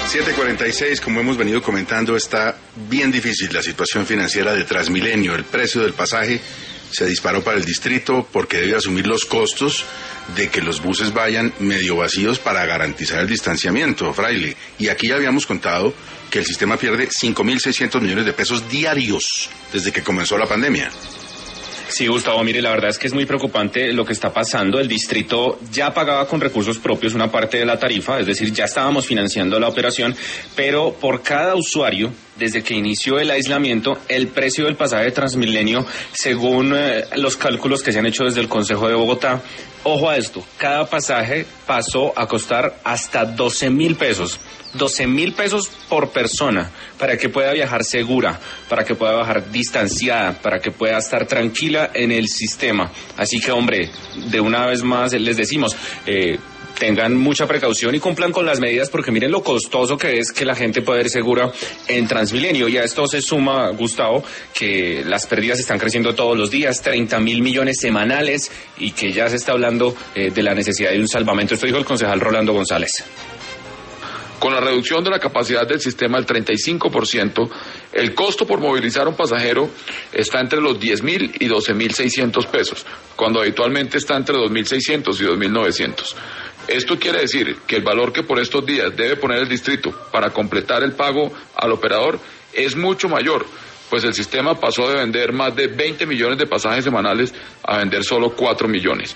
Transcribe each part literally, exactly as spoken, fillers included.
siete cuarenta y seis, como hemos venido comentando, está bien difícil la situación financiera de Transmilenio. El precio del pasaje se disparó para el distrito porque debe asumir los costos de que los buses vayan medio vacíos para garantizar el distanciamiento, Fraile. Y aquí ya habíamos contado que el sistema pierde cinco mil seiscientos millones de pesos diarios desde que comenzó la pandemia. Sí, Gustavo, mire, la verdad es que es muy preocupante lo que está pasando. El distrito ya pagaba con recursos propios una parte de la tarifa, es decir, ya estábamos financiando la operación, pero por cada usuario, desde que inició el aislamiento, el precio del pasaje de Transmilenio, según eh, los cálculos que se han hecho desde el Consejo de Bogotá, ojo a esto, cada pasaje pasó a costar hasta doce mil pesos. doce mil pesos por persona, para que pueda viajar segura, para que pueda viajar distanciada, para que pueda estar tranquila en el sistema. Así que, hombre, de una vez más les decimos, eh, tengan mucha precaución y cumplan con las medidas, porque miren lo costoso que es que la gente pueda ir segura en Transmilenio. Y a esto se suma, Gustavo, que las pérdidas están creciendo todos los días, treinta mil millones semanales, y que ya se está hablando eh, de la necesidad de un salvamento. Esto dijo el concejal Rolando González. Con la reducción de la capacidad del sistema del treinta y cinco por ciento, el costo por movilizar un pasajero está entre los diez mil y doce mil seiscientos pesos, cuando habitualmente está entre dos mil seiscientos y dos mil novecientos. Esto quiere decir que el valor que por estos días debe poner el distrito para completar el pago al operador es mucho mayor, pues el sistema pasó de vender más de veinte millones de pasajes semanales a vender solo cuatro millones.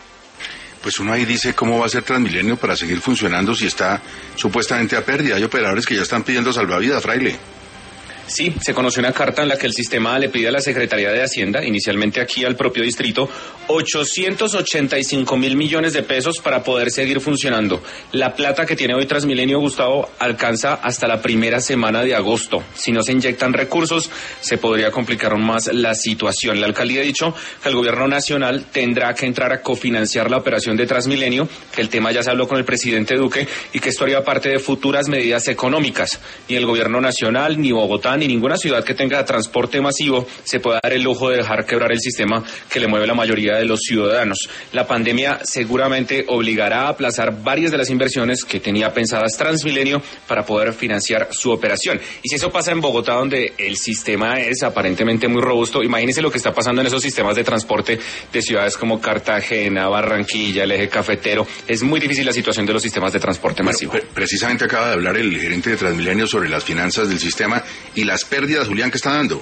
Pues uno ahí dice cómo va a ser Transmilenio para seguir funcionando si está supuestamente a pérdida. Hay operadores que ya están pidiendo salvavidas, Fraile. Sí, se conoció una carta en la que el sistema le pide a la Secretaría de Hacienda, inicialmente aquí al propio distrito, ochocientos ochenta y cinco mil millones de pesos para poder seguir funcionando. La plata que tiene hoy Transmilenio, Gustavo, alcanza hasta la primera semana de agosto. Si no se inyectan recursos, se podría complicar aún más la situación. La alcaldía ha dicho que el gobierno nacional tendrá que entrar a cofinanciar la operación de Transmilenio, que el tema ya se habló con el presidente Duque y que esto haría parte de futuras medidas económicas. Ni el gobierno nacional, ni Bogotá, ni ninguna ciudad que tenga transporte masivo se puede dar el lujo de dejar quebrar el sistema que le mueve la mayoría de los ciudadanos. La pandemia seguramente obligará a aplazar varias de las inversiones que tenía pensadas Transmilenio para poder financiar su operación. Y si eso pasa en Bogotá, donde el sistema es aparentemente muy robusto, imagínense lo que está pasando en esos sistemas de transporte de ciudades como Cartagena, Barranquilla, el eje cafetero. Es muy difícil la situación de los sistemas de transporte masivo. Bueno, precisamente acaba de hablar el gerente de Transmilenio sobre las finanzas del sistema y las pérdidas, Julián, que está dando.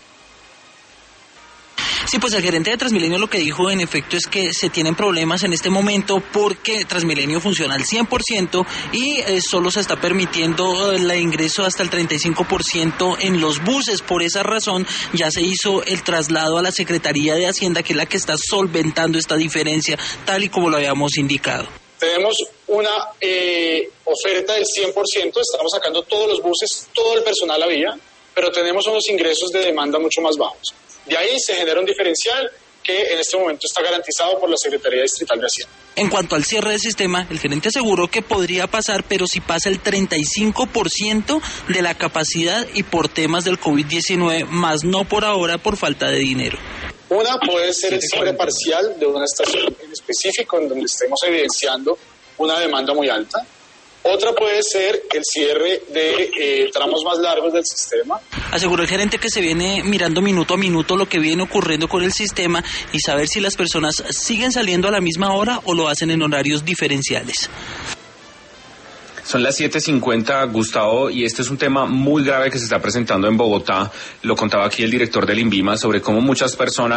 Sí, pues el gerente de Transmilenio lo que dijo en efecto es que se tienen problemas en este momento porque Transmilenio funciona al cien por ciento y eh, solo se está permitiendo el ingreso hasta el treinta y cinco por ciento en los buses. Por esa razón ya se hizo el traslado a la Secretaría de Hacienda, que es la que está solventando esta diferencia, tal y como lo habíamos indicado. Tenemos una eh, oferta del cien por ciento, estamos sacando todos los buses, todo el personal a vía, pero tenemos unos ingresos de demanda mucho más bajos. De ahí se genera un diferencial que en este momento está garantizado por la Secretaría Distrital de Hacienda. En cuanto al cierre del sistema, el gerente aseguró que podría pasar, pero si pasa el treinta y cinco por ciento de la capacidad y por temas del COVID diecinueve, más no por ahora por falta de dinero. Una puede ser el cierre parcial de una estación en específico en donde estemos evidenciando una demanda muy alta. Otra puede ser el cierre de eh, tramos más largos del sistema. Aseguró el gerente que se viene mirando minuto a minuto lo que viene ocurriendo con el sistema y saber si las personas siguen saliendo a la misma hora o lo hacen en horarios diferenciales. Son las siete cincuenta, Gustavo, y este es un tema muy grave que se está presentando en Bogotá. Lo contaba aquí el director del INVIMA sobre cómo muchas personas